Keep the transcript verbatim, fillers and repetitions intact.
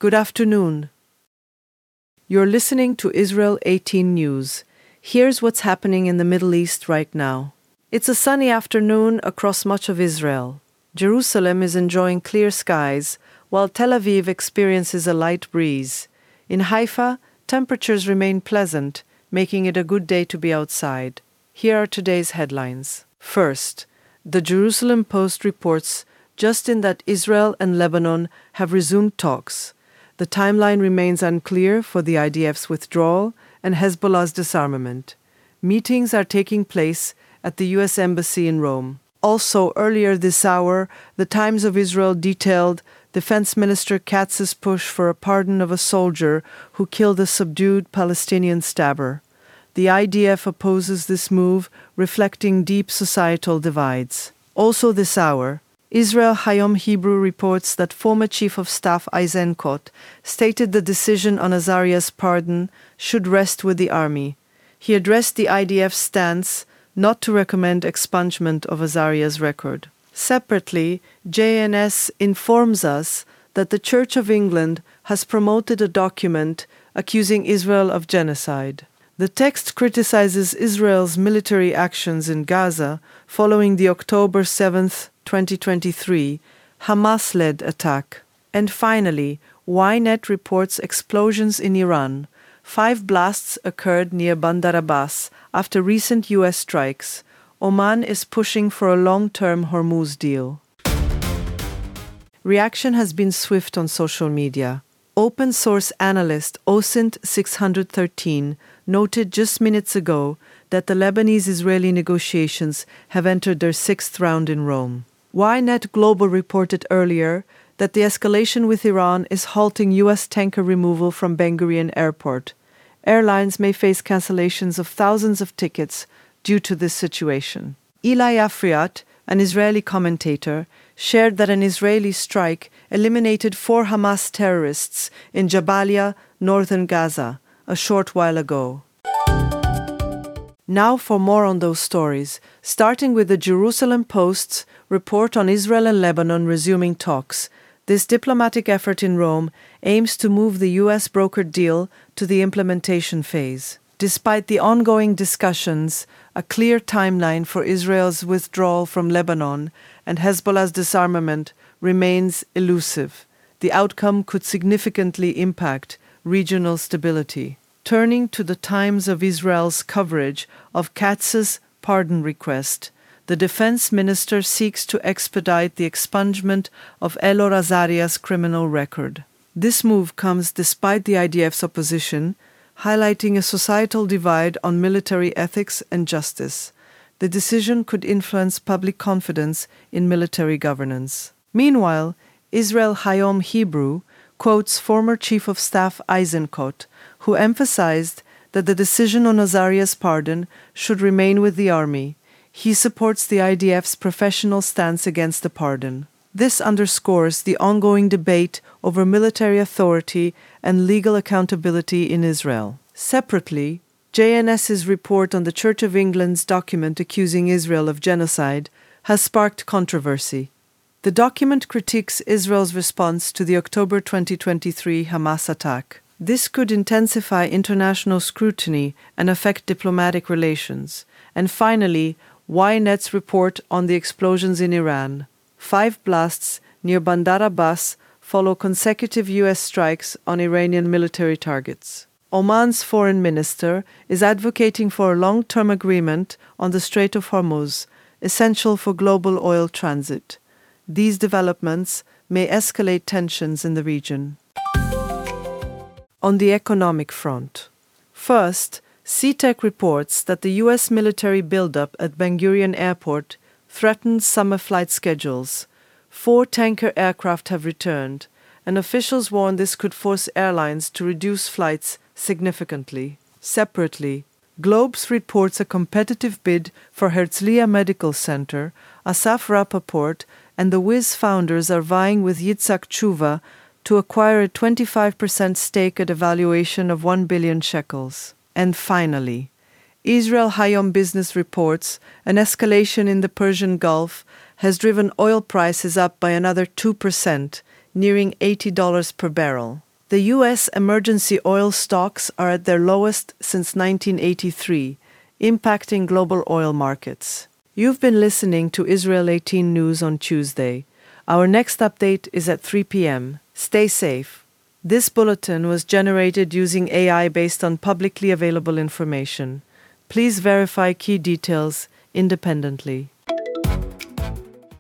Good afternoon. You're listening to Israel eighteen News. Here's what's happening in the Middle East right now. It's a sunny afternoon across much of Israel. Jerusalem is enjoying clear skies, while Tel Aviv experiences a light breeze. In Haifa, temperatures remain pleasant, making it a good day to be outside. Here are today's headlines. First, the Jerusalem Post reports just in that Israel and Lebanon have resumed talks. The timeline remains unclear for the I D F's withdrawal and Hezbollah's disarmament. Meetings are taking place at the U S Embassy in Rome. Also, earlier this hour, the Times of Israel detailed Defense Minister Katz's push for a pardon of a soldier who killed a subdued Palestinian stabber. The I D F opposes this move, reflecting deep societal divides. Also this hour, Israel Hayom Hebrew reports that former Chief of Staff Eisenkot stated the decision on Azariah's pardon should rest with the army. He addressed the I D F's stance not to recommend expungement of Azariah's record. Separately, J N S informs us that the Church of England has promoted a document accusing Israel of genocide. The text criticizes Israel's military actions in Gaza following the October seventh, twenty twenty-three, Hamas-led attack. And finally, Ynet reports explosions in Iran. Five blasts occurred near Bandar Abbas after recent U S strikes. Oman is pushing for a long-term Hormuz deal. Reaction has been swift on social media. Open-source analyst OSINT six hundred thirteen noted just minutes ago that the Lebanese-Israeli negotiations have entered their sixth round in Rome. Ynet Global reported earlier that the escalation with Iran is halting U S tanker removal from Ben Gurion Airport. Airlines may face cancellations of thousands of tickets due to this situation. Eli Afriat, an Israeli commentator, shared that an Israeli strike eliminated four Hamas terrorists in Jabalia, northern Gaza, a short while ago. Now for more on those stories, starting with the Jerusalem Post's report on Israel and Lebanon resuming talks. This diplomatic effort in Rome aims to move the U S brokered deal to the implementation phase. Despite the ongoing discussions, a clear timeline for Israel's withdrawal from Lebanon and Hezbollah's disarmament remains elusive. The outcome could significantly impact regional stability. Turning to the Times of Israel's coverage of Katz's pardon request, the defense minister seeks to expedite the expungement of Elor Azariah's criminal record. This move comes despite the I D F's opposition, highlighting a societal divide on military ethics and justice. The decision could influence public confidence in military governance. Meanwhile, Israel Hayom Hebrew quotes former Chief of Staff Eisenkot, who emphasized that the decision on Azariah's pardon should remain with the army. He supports the I D F's professional stance against the pardon. This underscores the ongoing debate over military authority and legal accountability in Israel. Separately, J N S's report on the Church of England's document accusing Israel of genocide has sparked controversy. The document critiques Israel's response to the October twenty twenty-three Hamas attack. This could intensify international scrutiny and affect diplomatic relations. And finally, Ynet's report on the explosions in Iran. Five blasts near Bandar Abbas follow consecutive U S strikes on Iranian military targets. Oman's foreign minister is advocating for a long-term agreement on the Strait of Hormuz, essential for global oil transit. These developments may escalate tensions in the region. On the economic front. First, C T E C reports that the U S military buildup at Ben Gurion Airport threatens summer flight schedules. Four tanker aircraft have returned, and officials warn this could force airlines to reduce flights significantly. Separately, Globes reports a competitive bid for Herzliya Medical Center. Asaf Rappaport and the Wiz founders are vying with Yitzhak Tshuva to acquire a twenty-five percent stake at a valuation of one billion shekels. And finally, Israel Hayom Business reports an escalation in the Persian Gulf has driven oil prices up by another two percent, nearing eighty dollars per barrel. The U S emergency oil stocks are at their lowest since nineteen eighty-three, impacting global oil markets. You've been listening to Israel eighteen News on Tuesday. Our next update is at three p.m. Stay safe. This bulletin was generated using A I based on publicly available information. Please verify key details independently.